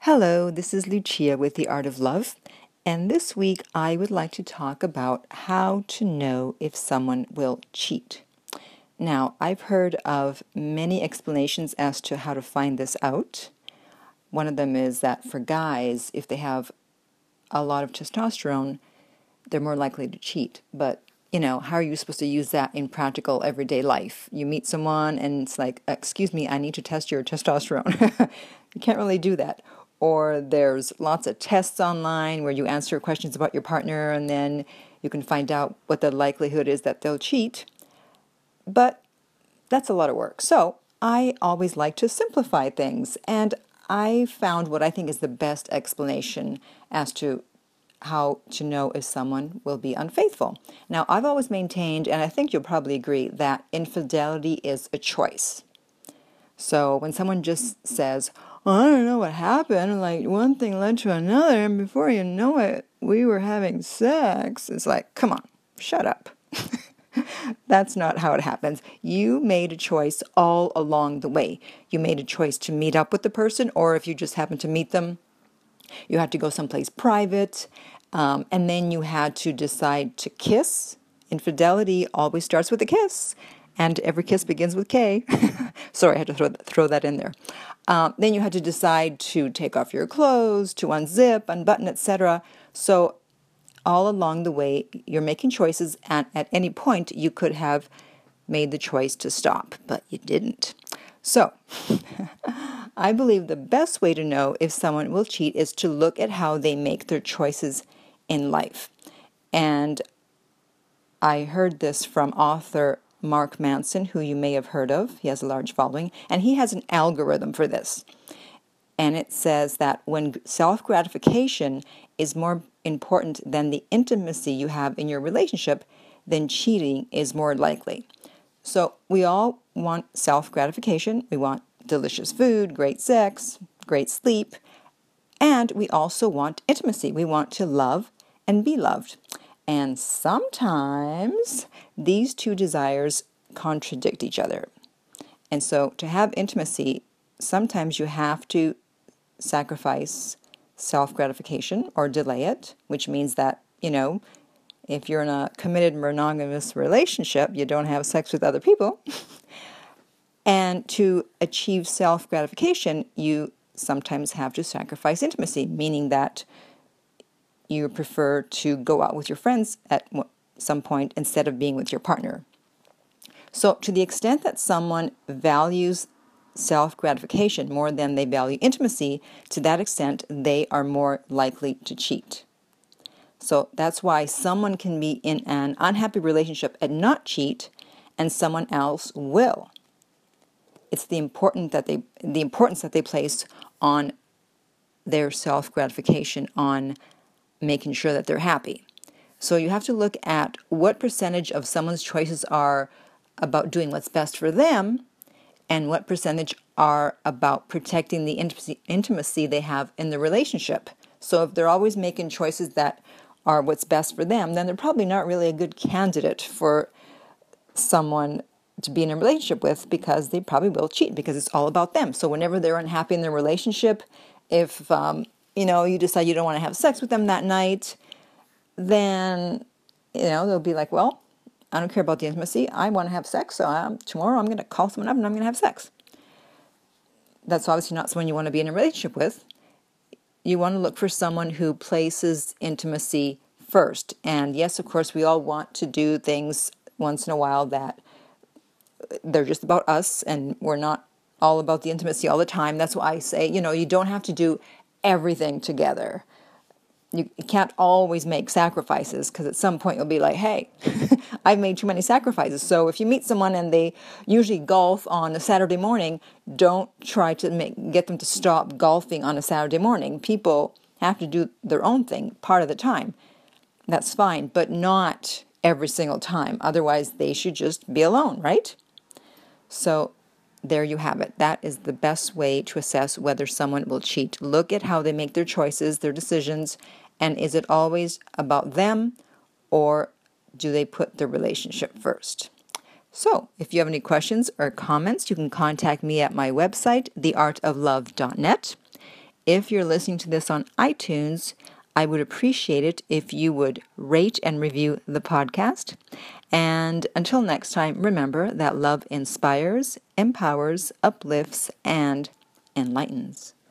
Hello, this is Lucia with The Art of Love, and this week I would like to talk about how to know if someone will cheat. Now, I've heard of many explanations as to how to find this out. One of them is that for guys, if they have a lot of testosterone, they're more likely to cheat. But, how are you supposed to use that in practical everyday life? You meet someone and it's like, excuse me, I need to test your testosterone. You can't really do that. Or there's lots of tests online where you answer questions about your partner and then you can find out what the likelihood is that they'll cheat. But that's a lot of work. So I always like to simplify things, and I found what I think is the best explanation as to how to know if someone will be unfaithful. Now, I've always maintained, and I think you'll probably agree, that infidelity is a choice. So when someone just says, I don't know what happened, like one thing led to another, and before you know it, we were having sex, it's like, come on, shut up. That's not how it happens. You made a choice all along the way. You made a choice to meet up with the person, or if you just happened to meet them, you had to go someplace private, and then you had to decide to kiss. Infidelity always starts with a kiss, and every kiss begins with K. Sorry, I had to throw that in there. Then you had to decide to take off your clothes, to unzip, unbutton, etc. So all along the way, you're making choices, and at any point, you could have made the choice to stop, but you didn't. So I believe the best way to know if someone will cheat is to look at how they make their choices in life. And I heard this from author Mark Manson, who you may have heard of. He has a large following, and he has an algorithm for this. And it says that when self-gratification is more important than the intimacy you have in your relationship, then cheating is more likely. So we all want self-gratification. We want delicious food, great sex, great sleep, and we also want intimacy. We want to love and be loved. And sometimes these two desires contradict each other. And so to have intimacy, sometimes you have to sacrifice self-gratification or delay it, which means that, if you're in a committed monogamous relationship, you don't have sex with other people. And to achieve self-gratification, you sometimes have to sacrifice intimacy, meaning that you prefer to go out with your friends at some point instead of being with your partner. So to the extent that someone values self-gratification more than they value intimacy, to that extent, they are more likely to cheat. So that's why someone can be in an unhappy relationship and not cheat, and someone else will. It's the importance that they place on their self-gratification, on making sure that they're happy. So you have to look at what percentage of someone's choices are about doing what's best for them, and what percentage are about protecting the intimacy they have in the relationship. So if they're always making choices that are what's best for them, then they're probably not really a good candidate for someone to be in a relationship with, because they probably will cheat because it's all about them. So whenever they're unhappy in their relationship, if you decide you don't want to have sex with them that night, then they'll be like, well, I don't care about the intimacy. I want to have sex, so tomorrow I'm going to call someone up and I'm going to have sex. That's obviously not someone you want to be in a relationship with. You want to look for someone who places intimacy first. And yes, of course, we all want to do things once in a while that they're just about us, and we're not all about the intimacy all the time. That's why I say, you don't have to do everything together. You can't always make sacrifices, because at some point you'll be like, hey, I've made too many sacrifices. So if you meet someone and they usually golf on a Saturday morning, don't try to get them to stop golfing on a Saturday morning. People have to do their own thing part of the time. That's fine, but not every single time. Otherwise, they should just be alone, right? So there you have it. That is the best way to assess whether someone will cheat. Look at how they make their choices, their decisions, and is it always about them, or do they put the relationship first? So if you have any questions or comments, you can contact me at my website, theartoflove.net. If you're listening to this on iTunes, I would appreciate it if you would rate and review the podcast. And until next time, remember that love inspires, empowers, uplifts, and enlightens.